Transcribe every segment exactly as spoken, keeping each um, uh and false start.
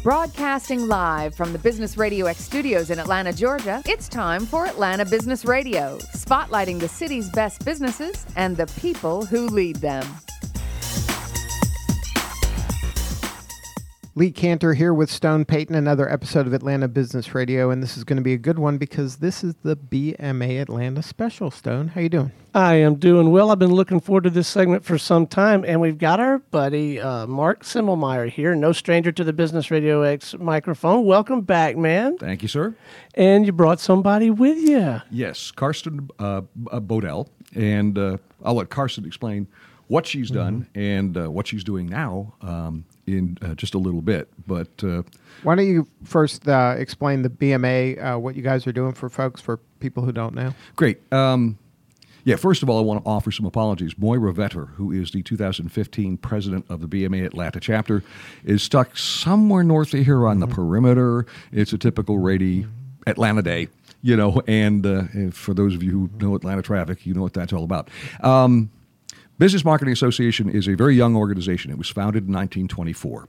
Broadcasting live from the Business Radio X studios in Atlanta, Georgia, it's time for Atlanta Business Radio, spotlighting the city's best businesses and the people who lead them. Lee Cantor here with Stone Payton, another episode of Atlanta Business Radio, and this is going to be a good one because this is the B M A Atlanta special. Stone, how you doing? I am doing well. I've been looking forward to this segment for some time, and we've got our buddy uh, Mark Semmelmeyer here, no stranger to the Business Radio X microphone. Welcome back, man. Thank you, sir. And you brought somebody with you. Yes, Karsten uh, uh, Bodell, and uh, I'll let Karsten explain what she's done mm-hmm. and uh, what she's doing now um, in uh, just a little bit. But uh, why don't you first uh, explain the B M A, uh, what you guys are doing for folks, for people who don't know? Great. Um, yeah, first of all, I want to offer some apologies. Moira Vetter, who is the two thousand fifteen president of the B M A Atlanta chapter, is stuck somewhere north of here on mm-hmm. the perimeter. It's a typical rainy Atlanta day, you know, and, uh, and for those of you who know Atlanta traffic, you know what that's all about. Um, Business Marketing Association is a very young organization. It was founded in nineteen twenty-four.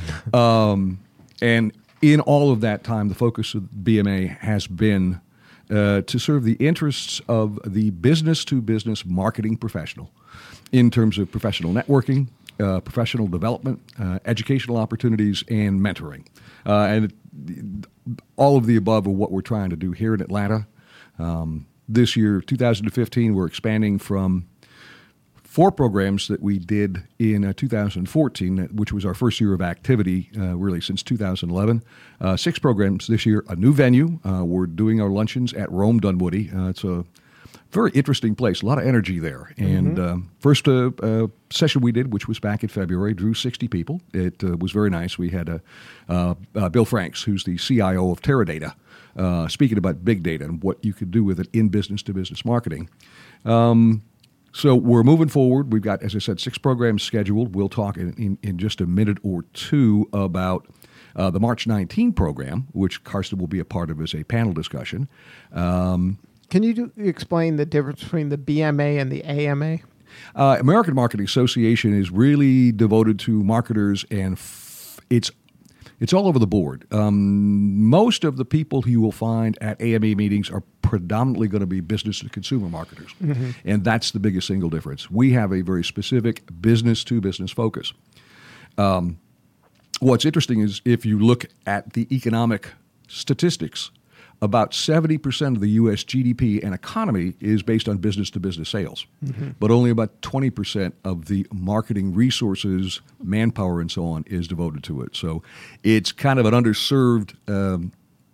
Um, and in all of that time, the focus of B M A has been uh, to serve the interests of the business-to-business marketing professional in terms of professional networking, uh, professional development, uh, educational opportunities, and mentoring. Uh, and it, all of the above are what we're trying to do here in Atlanta. Um, this year, two thousand fifteen, we're expanding from four programs that we did in uh, two thousand fourteen, which was our first year of activity, uh, really since two thousand eleven. Uh, six programs this year, a new venue. Uh, we're doing our luncheons at Rome Dunwoody. Uh, it's a very interesting place, a lot of energy there. Mm-hmm. And uh, first uh, uh, session we did, which was back in February, drew sixty people. It uh, was very nice. We had uh, uh, uh, Bill Franks, who's the C I O of Teradata, uh, speaking about big data and what you could do with it in business-to-business marketing. Um, So we're moving forward. We've got, as I said, six programs scheduled. We'll talk in, in, in just a minute or two about uh, the March nineteenth program, which Karsten will be a part of as a panel discussion. Um, Can you do, explain the difference between the B M A and the A M A? Uh, American Marketing Association is really devoted to marketers, and f- it's It's all over the board. Um, most of the people who you will find at A M A meetings are predominantly going to be business to consumer marketers. Mm-hmm. And that's the biggest single difference. We have a very specific business to business focus. Um, what's interesting is if you look at the economic statistics, about seventy percent of the U S G D P and economy is based on business-to-business sales, mm-hmm. but only about twenty percent of the marketing resources, manpower, and so on is devoted to it. So it's kind of an underserved um,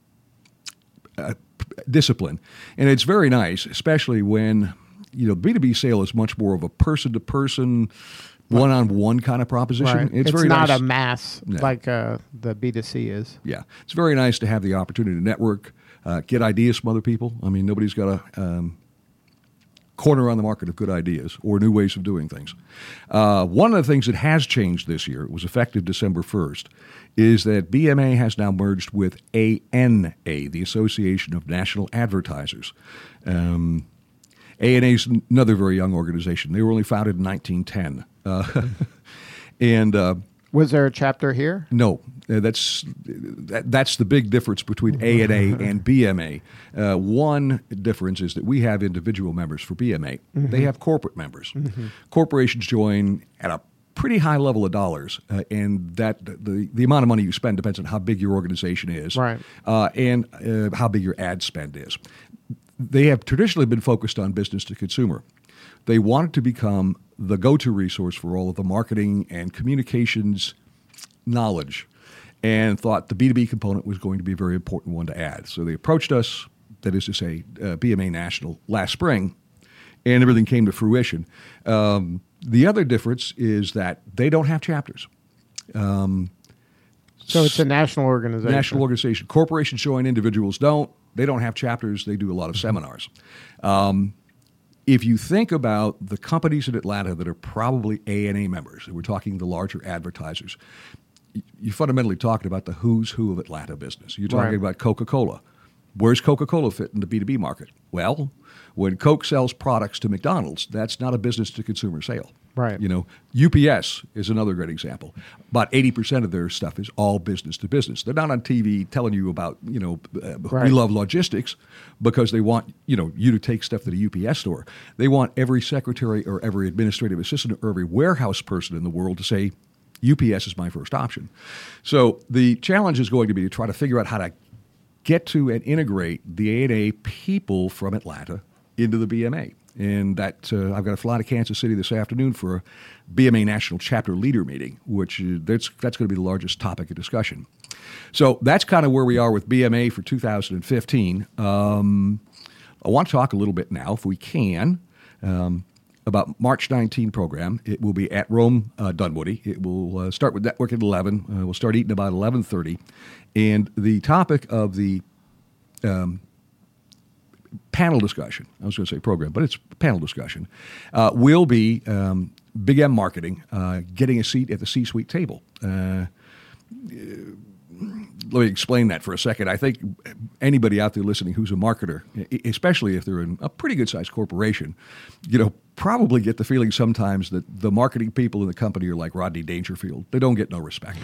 uh, discipline. And it's very nice, especially when, you know, B two B sale is much more of a person-to-person, one-on-one kind of proposition. Right. It's, it's very not nice. a mass no. like uh, the B two C is. Yeah. It's very nice to have the opportunity to network, uh, get ideas from other people. I mean, nobody's got a um, corner on the market of good ideas or new ways of doing things. Uh, one of the things that has changed this year, it was effective December first, is that B M A has now merged with A N A, the Association of National Advertisers. Um, A N A is another very young organization. They were only founded in nineteen ten. Uh, and uh, was there a chapter here? No, uh, that's that, that's the big difference between A N A and B M A. Uh, one difference is that we have individual members for B M A. Mm-hmm. They have corporate members. Mm-hmm. Corporations join at a pretty high level of dollars, uh, and that the the amount of money you spend depends on how big your organization is, right? Uh, and uh, how big your ad spend is. They have traditionally been focused on business to consumer. They wanted to become the go-to resource for all of the marketing and communications knowledge, and thought the B two B component was going to be a very important one to add. So they approached us, that is to say, uh, B M A National, last spring, and everything came to fruition. Um, the other difference is that they don't have chapters. Um, so it's a national organization. National organization. Corporations join, individuals don't. They don't have chapters. They do a lot of seminars. Um, if you think about the companies in Atlanta that are probably A N A members, we're talking the larger advertisers, you're fundamentally talking about the who's who of Atlanta business. You're talking right. about Coca-Cola. Where's Coca-Cola fit in the B two B market? Well, when Coke sells products to McDonald's, that's not a business-to-consumer sale. Right. You know, U P S is another great example. About eighty percent of their stuff is all business to business. They're not on T V telling you about, you know, uh, Right. we love logistics because they want, you know, you to take stuff to the U P S store. They want every secretary or every administrative assistant or every warehouse person in the world to say, U P S is my first option. So the challenge is going to be to try to figure out how to get to and integrate the A and A people from Atlanta into the B M A. And that uh, I've got to fly to Kansas City this afternoon for a B M A National Chapter Leader Meeting, which uh, that's, that's going to be the largest topic of discussion. So that's kind of where we are with B M A for two thousand fifteen. Um, I want to talk a little bit now, if we can, um, about March nineteenth program. It will be at Rome uh, Dunwoody. It will uh, start with network at eleven. Uh, we'll start eating about eleven thirty. And the topic of the um, panel discussion, I was going to say program, but it's panel discussion, uh, will be um, Big M Marketing, uh, getting a seat at the C-suite table. Uh, let me explain that for a second. I think anybody out there listening who's a marketer, especially if they're in a pretty good-sized corporation, you know, probably get the feeling sometimes that the marketing people in the company are like Rodney Dangerfield. They don't get no respect.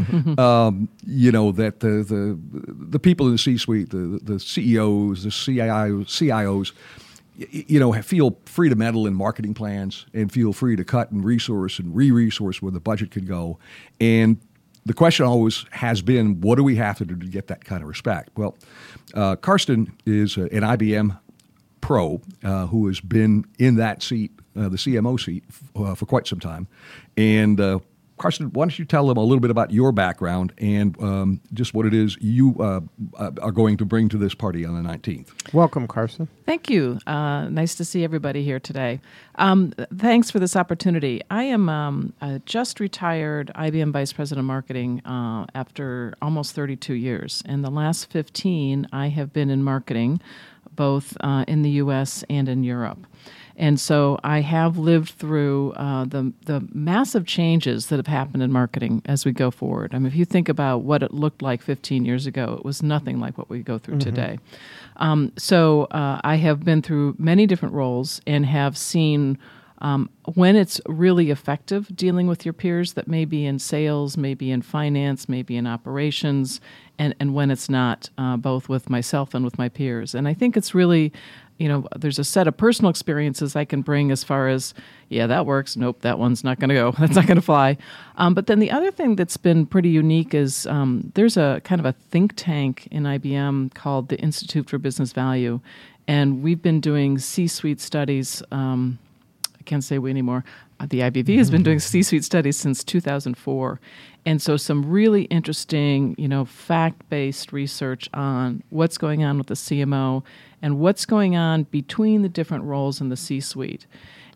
um, you know, that the, the the people in the C-suite, the, the C E Os, the C I Os, C I Os, you know, feel free to meddle in marketing plans and feel free to cut and resource and re-resource where the budget could go. And the question always has been, what do we have to do to get that kind of respect? Well, uh, Karsten is uh, an I B M pro uh, who has been in that seat, uh, the C M O seat, f- uh, for quite some time. And uh, Karsten, why don't you tell them a little bit about your background and um, just what it is you uh, uh, are going to bring to this party on the nineteenth. Welcome, Karsten. Thank you. Uh, nice to see everybody here today. Um, thanks for this opportunity. I am um, a just retired I B M Vice President of Marketing uh, after almost thirty-two years. In the last fifteen, I have been in marketing, both uh, in the U S and in Europe. And so I have lived through uh, the the massive changes that have happened in marketing as we go forward. I mean, if you think about what it looked like fifteen years ago, it was nothing like what we go through mm-hmm. today. Um, so uh, I have been through many different roles and have seen um, when it's really effective dealing with your peers that may be in sales, maybe in finance, maybe in operations, and, and when it's not, uh, both with myself and with my peers. And I think it's really, you know, there's a set of personal experiences I can bring as far as, yeah, that works. Nope, that one's not going to go. That's not going to fly. Um, but then the other thing that's been pretty unique is um, there's a kind of a think tank in I B M called the Institute for Business Value. And we've been doing C-suite studies. Um, I can't say we anymore. Uh, the I B V has been doing C-suite studies since two thousand four. And so some really interesting, you know, fact-based research on what's going on with the C M O and what's going on between the different roles in the C-suite.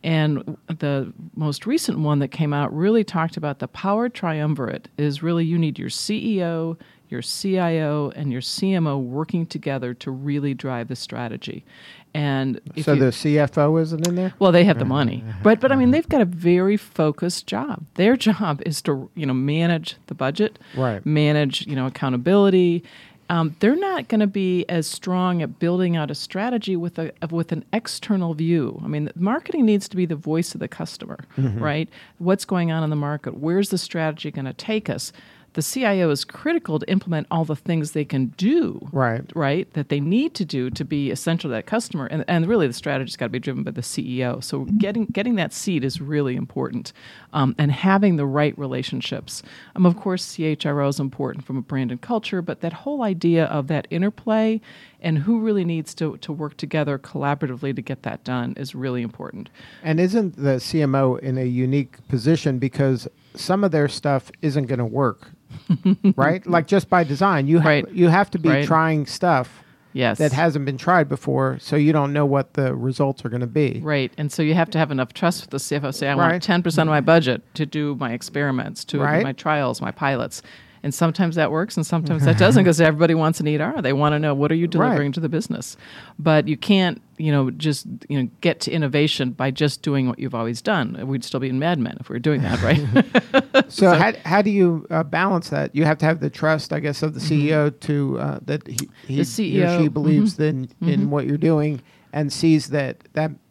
And the most recent one that came out really talked about the power triumvirate is really you need your C E O, your C I O, and your C M O working together to really drive the strategy. And if so you, the C F O isn't in there? well, they have the money, but but I mean they've got a very focused job. Their job is to you know manage the budget, Right. manage you know accountability. Um, they're not going to be as strong at building out a strategy with a with an external view. I mean, marketing needs to be the voice of the customer, mm-hmm. right? What's going on in the market? Where's the strategy going to take us? The C I O is critical to implement all the things they can do, Right. right, that they need to do to be essential to that customer. And, and really the strategy's got to be driven by the C E O. So getting getting that seat is really important, um, and having the right relationships. Um, of course, C H R O is important from a brand and culture, but that whole idea of that interplay and who really needs to, to work together collaboratively to get that done is really important. And isn't the C M O in a unique position because some of their stuff isn't going to work, right? Like just by design, you have Right. you have to be Right. trying stuff Yes. that hasn't been tried before, so you don't know what the results are going to be. Right, and so you have to have enough trust with the C F O. Say, I Right. want ten percent of my budget to do my experiments, to Right. do my trials, my pilots. And sometimes that works and sometimes that doesn't because everybody wants an E D R. They want to know what are you delivering Right. to the business. But you can't, you know, just, you know, get to innovation by just doing what you've always done. We'd still be in Mad Men if we were doing that, right? So, how, how do you uh, balance that? You have to have the trust, I guess, of the C E O to uh, that he, he, The C E he or O, she believes mhm, in, in what you're doing and sees that, that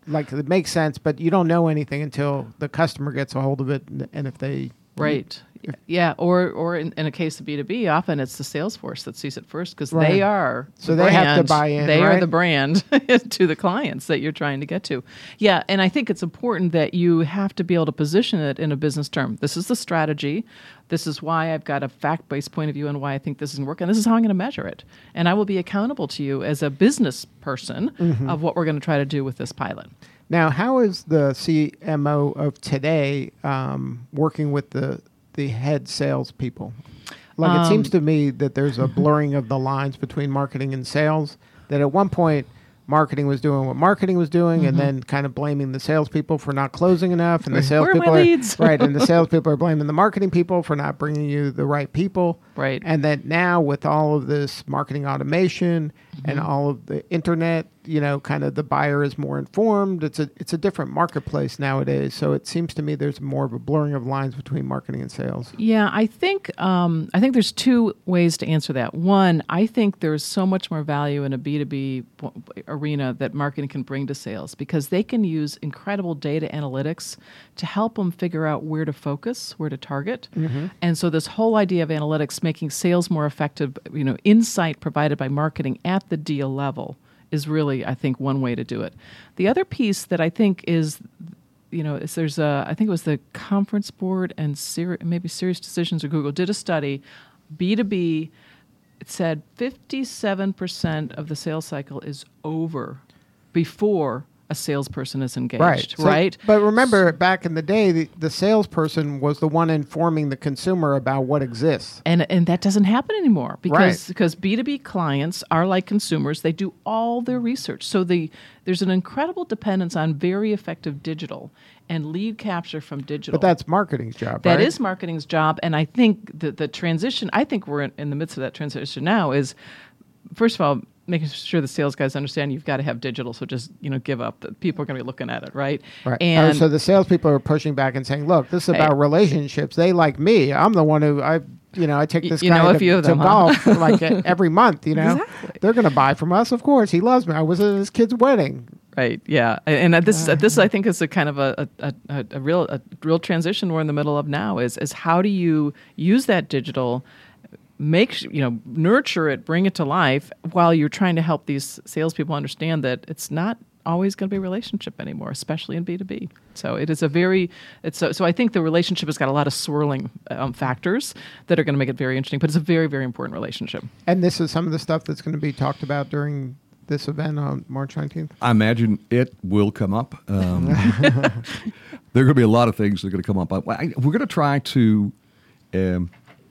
like it makes sense, but you don't know anything until the customer gets a hold of it, and, and if they Right. Yeah. Or or in, in a case of B two B, often it's the sales force that sees it first because Right. they are So the they have to brand. buy in, They right? are the brand to the clients that you're trying to get to. Yeah. And I think it's important that you have to be able to position it in a business term. This is the strategy. This is why I've got a fact-based point of view and why I think this is going to work. And this is how I'm going to measure it. And I will be accountable to you as a business person Mm-hmm. of what we're going to try to do with this pilot. Now, how is the C M O of today um, working with the the head salespeople? Like Um, it seems to me that there's a blurring of the lines between marketing and sales. That at one point, marketing was doing what marketing was doing, Mm-hmm. and then kind of blaming the salespeople for not closing enough, and the Where are my salespeople are leads? right, and the salespeople are blaming the marketing people for not bringing you the right people. Right. And then now with all of this marketing automation and Mm-hmm. all of the internet, you know, kind of the buyer is more informed. It's a it's a different marketplace nowadays. So it seems to me there's more of a blurring of lines between marketing and sales. Yeah, I think um, I think there's two ways to answer that. One, I think there's so much more value in a B two B po- arena that marketing can bring to sales because they can use incredible data analytics to help them figure out where to focus, where to target. And so this whole idea of analytics making sales more effective, you know, insight provided by marketing at the deal level is really, I think, one way to do it. The other piece that I think is, you know, is there's a, I think it was the Conference Board and Siri, maybe Serious Decisions or Google did a study, B two B, it said fifty-seven percent of the sales cycle is over before a salesperson is engaged, So- right? But remember, back in the day, the, the salesperson was the one informing the consumer about what exists. And and that doesn't happen anymore because Right. because B two B clients are like consumers. They do all their research. So the there's an incredible dependence on very effective digital and lead capture from digital. But that's marketing's job, That right? is marketing's job. And I think that the transition, I think we're in, in the midst of that transition now is, first of all, making sure the sales guys understand you've got to have digital. So just, you know, give up. That people are going to be looking at it, right? Right. And oh, so the salespeople are pushing back and saying, "Look, this is Hey. about relationships. They like me. I'm the one who I, you know, I take Y- this you guy know a to, few of to them, huh? golf like e- every month. You know, Exactly. they're going to buy from us. Of course, he loves me. I was at his kid's wedding. Right. Yeah. And, and this this I think is a kind of a a, a, a real a real transition we're in the middle of now. Is is how do you use that digital, make sh- you know nurture it, bring it to life while you're trying to help these salespeople understand that it's not always going to be a relationship anymore, especially in B two B. So it is a very it's so, so I think the relationship has got a lot of swirling um, factors that are going to make it very interesting. But it's a very very important relationship. And this is some of the stuff that's going to be talked about during this event on March nineteenth. I imagine it will come up. Um, there are going to be a lot of things that are going to come up. I, I- we're going to try to um,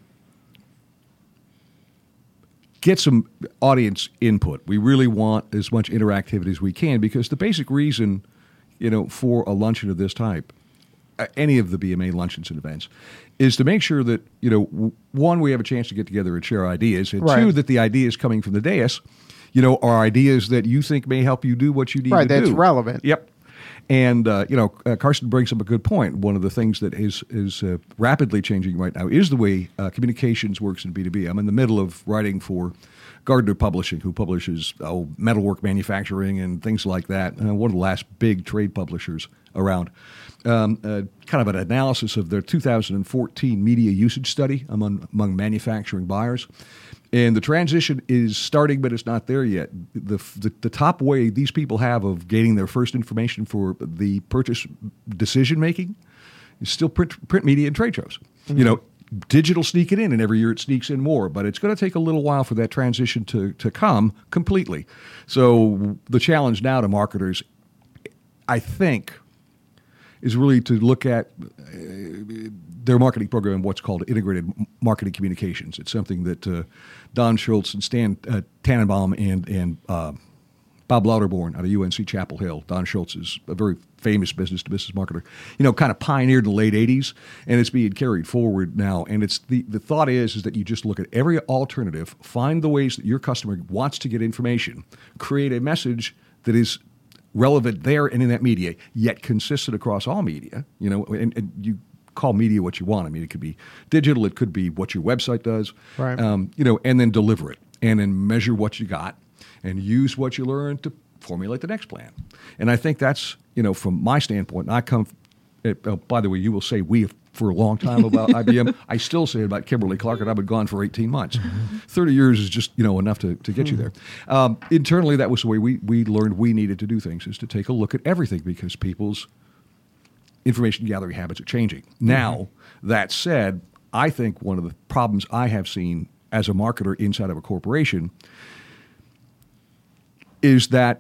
get some audience input. We really want as much interactivity as we can because the basic reason, you know, for a luncheon of this type, uh, any of the B M A luncheons and events, is to make sure that, you know, w- one, we have a chance to get together and share ideas, and Right. two, that the ideas coming from the dais, you know, are ideas that you think may help you do what you need Right, to do. that's relevant. Yep. And, uh, you know, uh, Carson brings up a good point. One of the things that is, is uh, rapidly changing right now is the way uh, communications works in B two B. I'm in the middle of writing for Gardner Publishing, who publishes oh, metalwork manufacturing and things like that. Uh, one of the last big trade publishers around. Um, uh, kind of an analysis of their two thousand fourteen media usage study among, among manufacturing buyers. And the transition is starting, but it's not there yet. The, the the top way these people have of gaining their first information for the purchase decision making is still print, print media and trade shows. Mm-hmm. You know, digital sneaking in, and every year it sneaks in more. But it's going to take a little while for that transition to to come completely. So the challenge now to marketers, I think, is really to look at uh, their marketing program, what's called integrated marketing communications. It's something that uh, Don Schultz and Stan uh, Tannenbaum and and uh, Bob Lauterborn out of U N C Chapel Hill. Don Schultz is a very famous business-to-business marketer. You know, kind of pioneered in the late eighties, and it's being carried forward now. And it's the the thought is is that you just look at every alternative, find the ways that your customer wants to get information, create a message that is relevant there and in that media, yet consistent across all media. You know, and, and you call media what you want. I mean, it could be digital, it could be what your website does, Right. um, you know, and then deliver it, and then measure what you got, and use what you learned to formulate the next plan. And I think that's, you know, from my standpoint, and I come, it, uh, by the way, you will say we for a long time about I B M. I still say it about Kimberly Clark, and I've been gone for eighteen months. Mm-hmm. thirty years is just, you know, enough to, to get mm-hmm. you there. Um, internally, that was the way we, we learned we needed to do things, is to take a look at everything, because people's information gathering habits are changing. Mm-hmm. Now, that said, I think one of the problems I have seen as a marketer inside of a corporation is that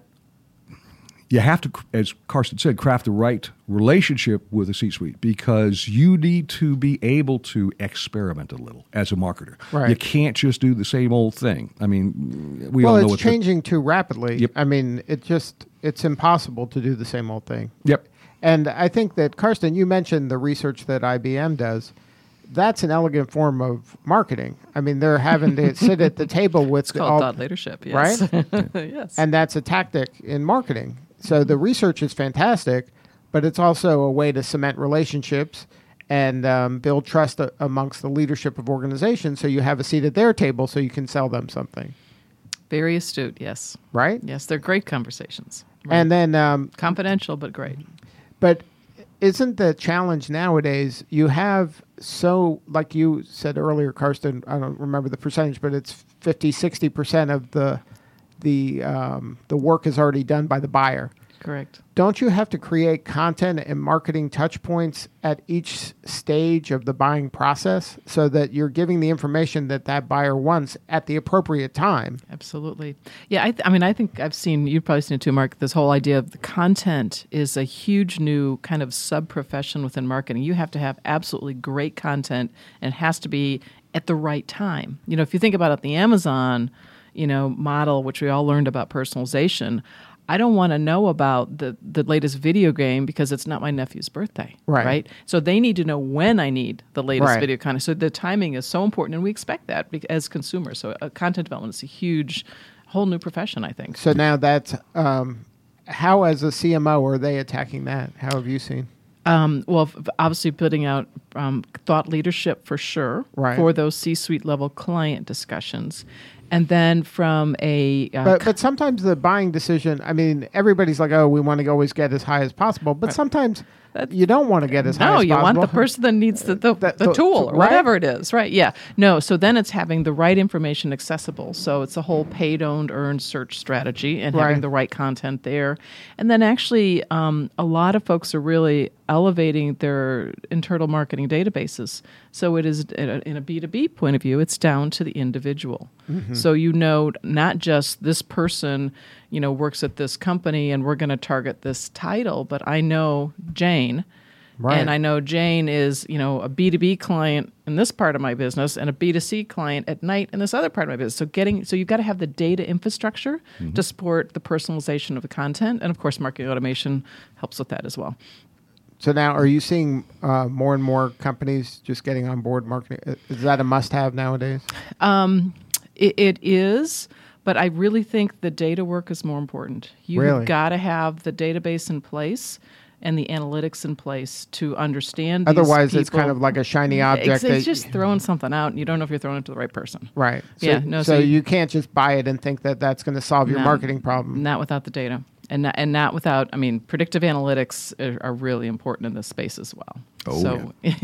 you have to, as Karsten said, craft the right relationship with the C-suite, because you need to be able to experiment a little as a marketer. Right. You can't just do the same old thing. I mean, we well, all know it's what's changing too rapidly. Yep. I mean, it just it's impossible to do the same old thing. Yep. And I think that, Karsten, you mentioned the research that I B M does. That's an elegant form of marketing. I mean, they're having to sit at the table with it's called all, thought leadership, yes. Right? Yes. And that's a tactic in marketing. So the research is fantastic, but it's also a way to cement relationships and um, build trust a- amongst the leadership of organizations, so you have a seat at their table so you can sell them something. Very astute, yes. Right? Yes, they're great conversations. Right. And then... Um, confidential, but great. But isn't the challenge nowadays, you have so, like you said earlier, Karsten, I don't remember the percentage, but it's fifty, sixty percent of the the um, the work is already done by the buyer. Correct. Don't you have to create content and marketing touch points at each stage of the buying process so that you're giving the information that that buyer wants at the appropriate time? Absolutely. Yeah, I, th- I mean, I think I've seen, you've probably seen it too, Mark, this whole idea of the content is a huge new kind of sub-profession within marketing. You have to have absolutely great content, and it has to be at the right time. You know, if you think about it, the Amazon, you know, model, which we all learned about personalization, I don't want to know about the, the latest video game because it's not my nephew's birthday, right? right? So they need to know when I need the latest right. video content. So the timing is so important, and we expect that as consumers. So uh, content development is a huge, whole new profession, I think. So now that's, um, how as a C M O are they attacking that? How have you seen? Um, well, f- obviously putting out um, thought leadership for sure right. for those C-suite level client discussions. And then from a... Uh, but, but sometimes the buying decision, I mean, everybody's like, oh, we want to always get as high as possible. But right. sometimes you don't want to get as no, high as possible. No, you want the person that needs the, the, that, the tool or right? whatever it is. Right, yeah. No, so then it's having the right information accessible. So it's a whole paid, owned, earned search strategy and right. having the right content there. And then actually um, a lot of folks are really elevating their internal marketing databases. So it is, in a B two B point of view, it's down to the individual. Mm-hmm. So you know not just this person, you know, works at this company and we're going to target this title, but I know Jane. Right. And I know Jane is, you know, a B two B client in this part of my business and a B two C client at night in this other part of my business. So getting, so you've got to have the data infrastructure mm-hmm. to support the personalization of the content. And of course, marketing automation helps with that as well. So now, are you seeing uh, more and more companies just getting on board marketing? Is that a must-have nowadays? Um, it, it is, but I really think the data work is more important. You've really? got to have the database in place and the analytics in place to understand Otherwise, these it's kind of like a shiny object. It's, it's that just throwing something out, and you don't know if you're throwing it to the right person. Right. So, yeah. No. So, so you can't just buy it and think that that's going to solve your no, marketing problem. Not without the data. And not, and not without, I mean, predictive analytics are, are really important in this space as well. Oh, so, yeah.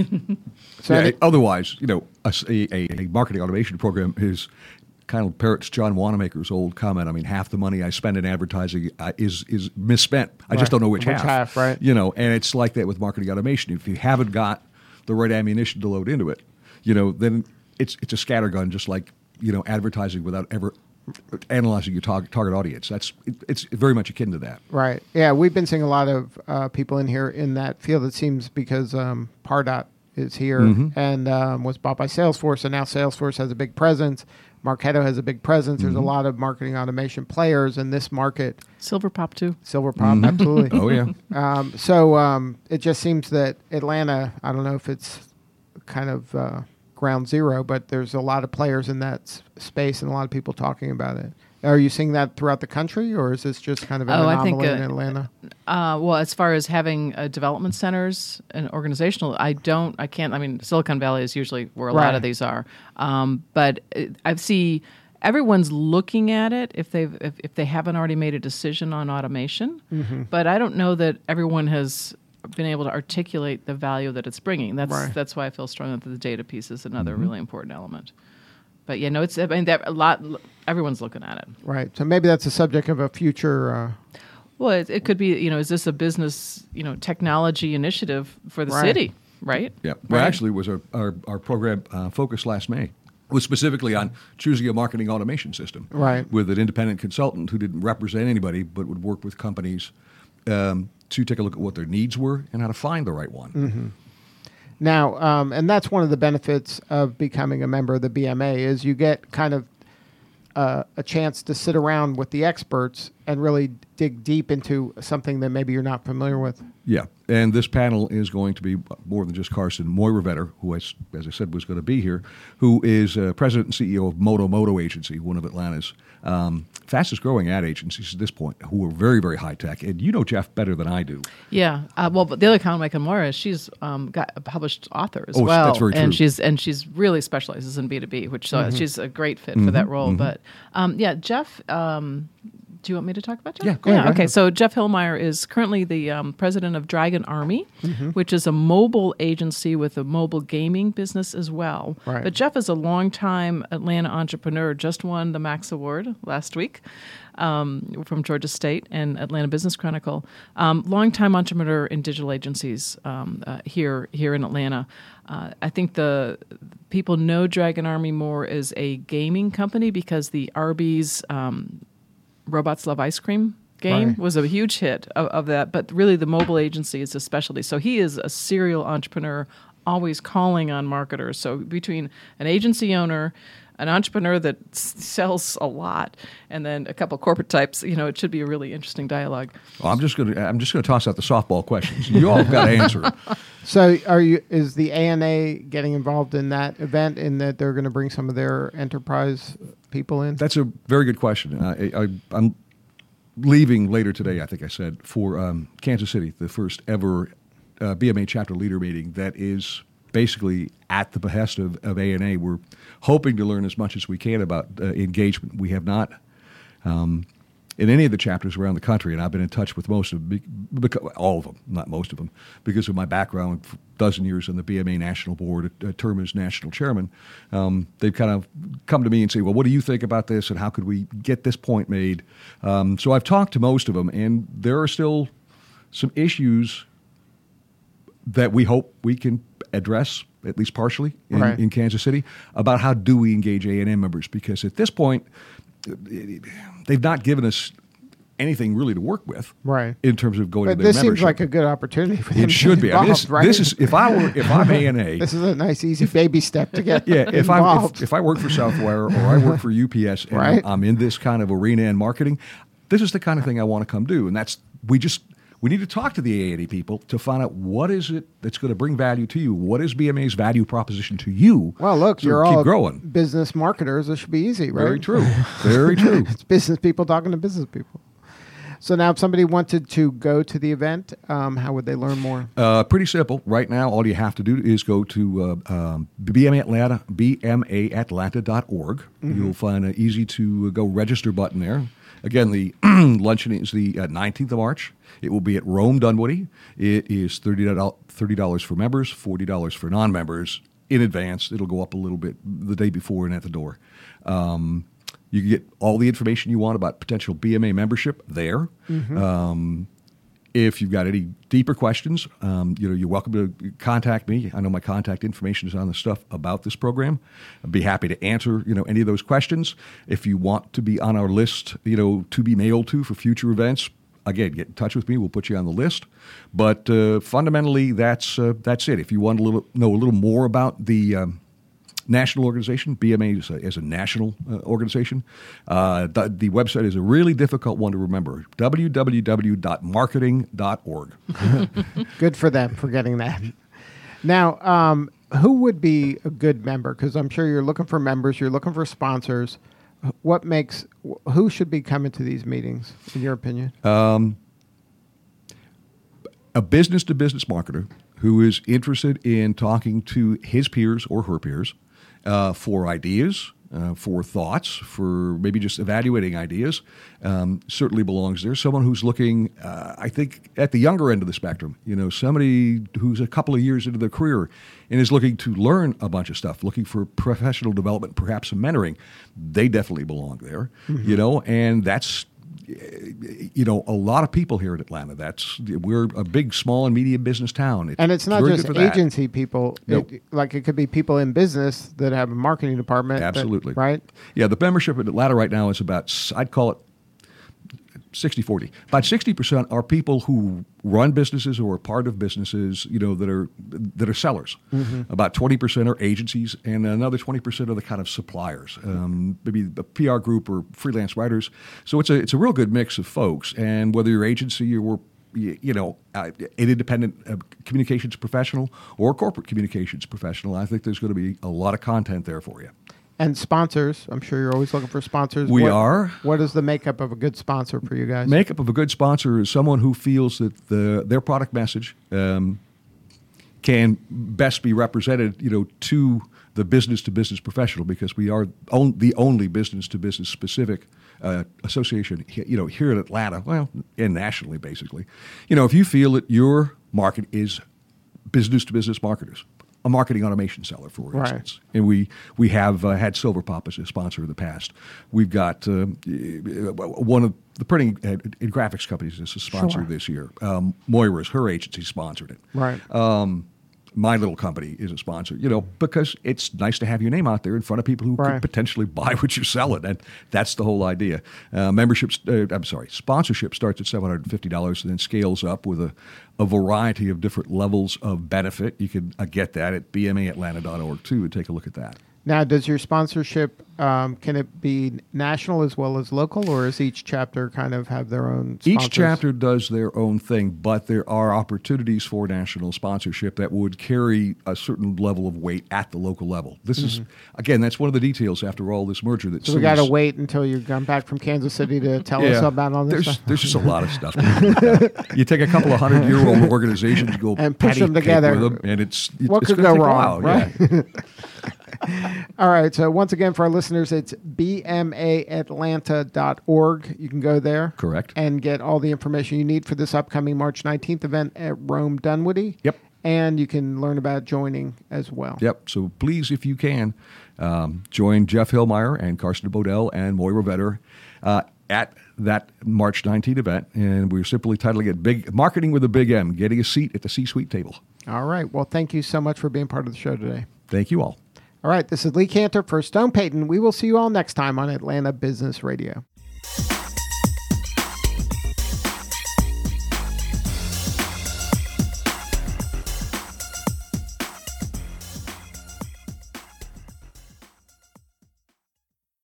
so yeah, otherwise, you know, a, a, a marketing automation program is kind of parrots John Wanamaker's old comment. I mean, half the money I spend in advertising uh, is is misspent. I right. Uh, just don't know which, which half. half. Right. You know, and it's like that with marketing automation. If you haven't got the right ammunition to load into it, you know, then it's it's a scattergun, just like, you know, advertising without ever analyzing your target target audience. That's it, it's very much akin to that. Right. Yeah, we've been seeing a lot of uh, people in here in that field. It seems because um, Pardot is here mm-hmm. and um, was bought by Salesforce, and now Salesforce has a big presence. Marketo has a big presence. There's mm-hmm. a lot of marketing automation players in this market. Silverpop too. Silverpop, mm-hmm. absolutely. Oh yeah. Um, so um, it just seems that Atlanta, I don't know if it's kind of uh, ground zero, but there's a lot of players in that s- space and a lot of people talking about it. Are you seeing that throughout the country, or is this just kind of an oh, anomaly I think, uh, in Atlanta? Uh, well, as far as having uh, development centers and organizational, I don't, I can't, I mean, Silicon Valley is usually where a right. lot of these are. Um, but I see everyone's looking at it if they've if, if they haven't already made a decision on automation. Mm-hmm. But I don't know that everyone has been able to articulate the value that it's bringing. That's Right. that's why I feel strongly that the data piece is another mm-hmm. really important element. But yeah, no, it's I mean that a lot. Everyone's looking at it. Right. So maybe that's a subject of a future. Uh, Well, it, it could be, you know, is this a business, you know, technology initiative for the Right. city, right? Yeah. Well, Right. actually, it was our, our, our program uh, focus last May was specifically on choosing a marketing automation system. Right. With an independent consultant who didn't represent anybody but would work with companies um, to take a look at what their needs were and how to find the right one. Mm-hmm. Now, um, and that's one of the benefits of becoming a member of the B M A is you get kind of uh, a chance to sit around with the experts and really dig deep into something that maybe you're not familiar with. Yeah, and this panel is going to be more than just Carson. Moira Vetter, who, I, as I said, was going to be here, who is uh, president and C E O of Moto Moto Agency, one of Atlanta's um, fastest-growing ad agencies at this point, who are very, very high-tech. And you know Jeff better than I do. Yeah. Uh, well, but the other comment I make on Moira is she's um, got a published author as Oh, well. that's very true. And she's and she's really specializes in B two B, which uh, Mm-hmm. she's a great fit Mm-hmm. for that role. But um, yeah, Jeff. Um, Do you want me to talk about Jeff? Yeah, go ahead, go Okay, ahead. so Jeff Hillmeyer is currently the um, president of Dragon Army, mm-hmm. which is a mobile agency with a mobile gaming business as well. Right. But Jeff is a longtime Atlanta entrepreneur, just won the Max Award last week um, from Georgia State and Atlanta Business Chronicle. Um, longtime entrepreneur in digital agencies um, uh, here here in Atlanta. Uh, I think the people know Dragon Army more as a gaming company because the Arby's um, Robots Love Ice Cream game Right. was a huge hit of, of that, but really the mobile agency is a specialty. So he is a serial entrepreneur, always calling on marketers. So between an agency owner, an entrepreneur that s- sells a lot, and then a couple corporate types, you know, it should be a really interesting dialogue. Well, I'm just going to I'm just going to toss out the softball questions. You all got to answer them. So, are you? Is the A N A getting involved in that event? In that they're going to bring some of their enterprise people in? That's a very good question. Uh, I, I, I'm leaving later today, I think I said, for um, Kansas City, the first ever uh, B M A chapter leader meeting that is basically at the behest of, of A N A. We're hoping to learn as much as we can about uh, engagement. We have not, um, in any of the chapters around the country, and I've been in touch with most of them, because, all of them, not most of them, because of my background, for a dozen years on the B M A National Board, a, a term as national chairman. Um, they've kind of come to me and say, well, what do you think about this, and how could we get this point made? Um, so I've talked to most of them, and there are still some issues that we hope we can address, at least partially, in, Right. in Kansas City, about how do we engage A and M members, because at this point, they've not given us anything really to work with, Right. in terms of going But to their this membership. seems like a good opportunity for them. It to should get be. I mean, this, involved, right? this is if I were if I'm A and A. This is a nice, easy baby step to get Yeah, if I involved. if, if I work for Southwire or I work for U P S and Right. I'm in this kind of arena and marketing, this is the kind of thing I want to come do, and that's we just. We need to talk to the A and E people to find out what is it that's going to bring value to you. What is B M A's value proposition to you? Well, look, so you're keep all growing. business marketers. This should be easy, right? Very true. Very true. It's business people talking to business people. So now, if somebody wanted to go to the event, um, how would they learn more? Uh, pretty simple. Right now, all you have to do is go to uh, um, B M A Atlanta, B M A Atlanta dot org. Mm-hmm. You'll find an easy to uh, go register button there. Again, the luncheon is the uh, nineteenth of March. It will be at Rome Dunwoody. It is thirty dollars for members, forty dollars for non-members in advance. It'll go up a little bit the day before and at the door. Um, you can get all the information you want about potential B M A membership there. Mm-hmm. Um, if you've got any deeper questions, um, you know, you're welcome to contact me. I know my contact information is on the stuff about this program. I'd be happy to answer, you know, any of those questions. If you want to be on our list, you know, to be mailed to for future events, again, get in touch with me. We'll put you on the list. But uh, fundamentally, that's uh, that's it. If you want to little, know a little more about the um, national organization, B M A is a, is a national uh, organization. Uh, the, the website is a really difficult one to remember, w w w dot marketing dot org. Good for them for getting that. Now, um, who would be a good member? Because I'm sure you're looking for members, you're looking for sponsors. What makes, who should be coming to these meetings, in your opinion? Um, a business-to-business marketer who is interested in talking to his peers or her peers uh, for ideas, uh, for thoughts, for maybe just evaluating ideas, um, certainly belongs there. Someone who's looking, uh, I think, at the younger end of the spectrum, you know, somebody who's a couple of years into their career and is looking to learn a bunch of stuff, looking for professional development, perhaps some mentoring, they definitely belong there, mm-hmm. you know, and that's, you know, a lot of people here in Atlanta. That's we're a big small and medium business town. It's and it's not just agency that. people. Nope. It, like it could be people in business that have a marketing department. Absolutely. That, right? Yeah, the membership at Atlanta right now is about, I'd call it sixty forty. About sixty percent are people who run businesses or are part of businesses, you know, that are that are sellers. Mm-hmm. About twenty percent are agencies, and another twenty percent are the kind of suppliers, um, maybe a P R group or freelance writers. So it's a it's a real good mix of folks. And whether you're agency or you, you know uh, an independent uh, communications professional or corporate communications professional, I think there's going to be a lot of content there for you. And sponsors, I'm sure you're always looking for sponsors. We what, are. What is the makeup of a good sponsor for you guys? Makeup of a good sponsor is someone who feels that the, their product message um, can best be represented, you know, to the business-to-business professional, because we are on, the only business-to-business specific uh, association, you know, here in Atlanta, well, and nationally, basically. You know, if you feel that your market is business-to-business marketers, a marketing automation seller, for instance. Right. And we we have uh, had Silverpop as a sponsor in the past. We've got uh, one of the printing and graphics companies as a sponsor sure. this year. Um, Moira's, her agency, sponsored it. Right. Um, my little company is a sponsor, you know, because it's nice to have your name out there in front of people who right. could potentially buy what you're selling. And that's the whole idea. Uh, memberships, uh, I'm sorry, sponsorship starts at seven hundred fifty dollars and then scales up with a, a variety of different levels of benefit. You can uh, get that at b m a atlanta dot org too and take a look at that. Now, does your sponsorship, um, can it be national as well as local, or does each chapter kind of have their own sponsors? Each chapter does their own thing, but there are opportunities for national sponsorship that would carry a certain level of weight at the local level. This mm-hmm. is, again, that's one of the details after all this merger. That so we got to wait until you come back from Kansas City to tell yeah, us about all this there's, stuff? There's just a lot of stuff. You take a couple of hundred-year-old organizations, go and push them together, with them, and it's, it's what it's could go take wrong, a while. right? Yeah. All right. So once again, for our listeners, it's b m a atlanta dot org. You can go there. Correct. And get all the information you need for this upcoming March nineteenth event at Rome Dunwoody. Yep. And you can learn about joining as well. Yep. So please, if you can, um, join Jeff Hillmeyer and Carsten Bodell and Moira Vetter uh, at that March nineteenth event. And we're simply titling it Big Marketing with a Big M, getting a seat at the C-suite table. All right. Well, thank you so much for being part of the show today. Thank you all. All right, this is Lee Cantor for Stone Payton. We will see you all next time on Atlanta Business Radio.